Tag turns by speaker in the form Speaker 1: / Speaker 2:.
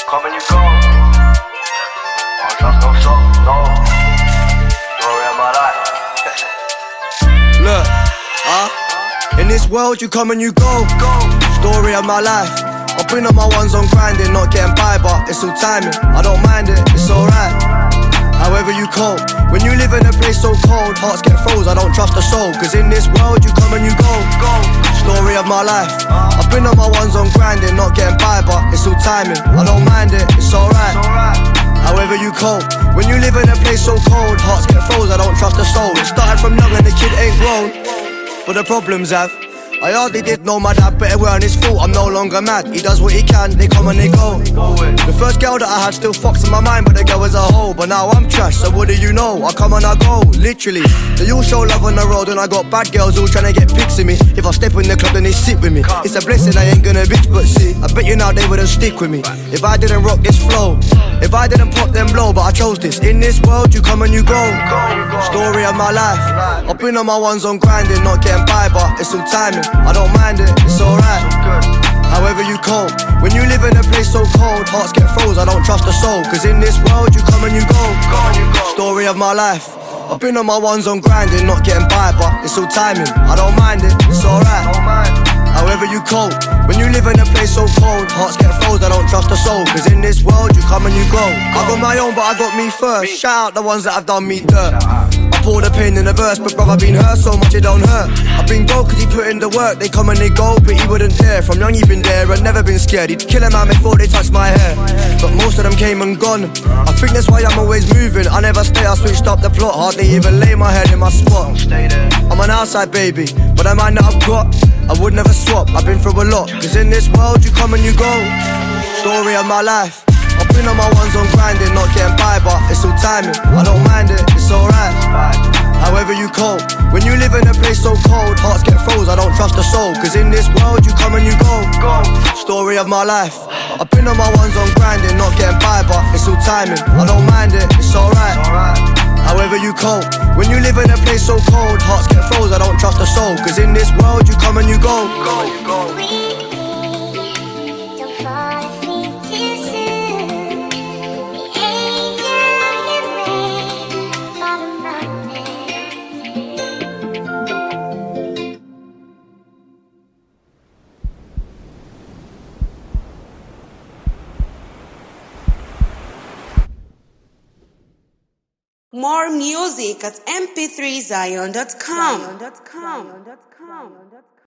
Speaker 1: come and you go. I don't trust no soul, no. Story of my life.
Speaker 2: Look, in this world you come and you go. Story of my life. I've been on my ones on grinding, not getting by, but it's all timing. I don't mind it, it's alright. However you cope, when you live in a place so cold, hearts get froze, I don't trust a soul. Cause in this world you come and you go. Story of my life. I've been on my ones on grinding, not getting by, but it's all timing. I don't mind it, it's alright. However you cope, when you live in a place so cold, hearts get froze, I don't trust a soul. It started from young and the kid ain't grown, but the problems have. I hardly did know my dad, but it weren't his fault, I'm no longer mad. He does what he can, they come and they go. The first girl that I had still fucks in my mind, but the girl was a hoe. But now I'm trash, so what do you know? I come and I go, literally. They all show love on the road, and I got bad girls all trying to get pics of me. If I step in the club, then they sit with me. It's a blessing, I ain't gonna bitch, but see, I bet you now they wouldn't stick with me if I didn't rock this flow, if I didn't pop them blow. But I chose this. In this world you come and you go. Story of my life. I've been on my ones on grinding, not getting by, but it's all timing. I don't mind it, it's alright. However you cope, when you live in a place so cold, hearts get froze, I don't trust a soul. Cause in this world you come and you go. Story of my life. I've been on my ones on grinding, not getting by, but it's all timing. I don't mind it, it's alright. However you cope, when you live in a place so cold, hearts get froze, I don't trust a soul. Cause in this world you come and you go. I got my own, but I got me first. Shout out the ones that have done me dirt. I pour the pain in the verse, but brother been hurt so much it don't hurt. I've been broke cause he put in the work. They come and they go, but he wouldn't dare. From young he been there and never been scared. He'd kill a man before they touched my hair, but most of them came and gone. I think that's why I'm always moving. I never stay, I switched up the plot. Hardly even lay my head in my spot. I'm an outside baby, but the mind that I've got, I would never swap. I've been through a lot. Cause in this world you come and you go. Story of my life. I've been on my ones on grinding, not getting by, but it's all timing. I don't mind it, it's alright. However you cope, when you live in a place so cold, hearts get froze, I don't trust a soul. Cause in this world you come and you go. Story of my life. I've been on my ones on grinding, not getting by, but it's all timing. I don't mind it, it's alright. However you cope, when you live in a place so cold, hearts get froze, I don't trust a soul. Cause in this world you come and you go.
Speaker 3: More music at mp3zion.com.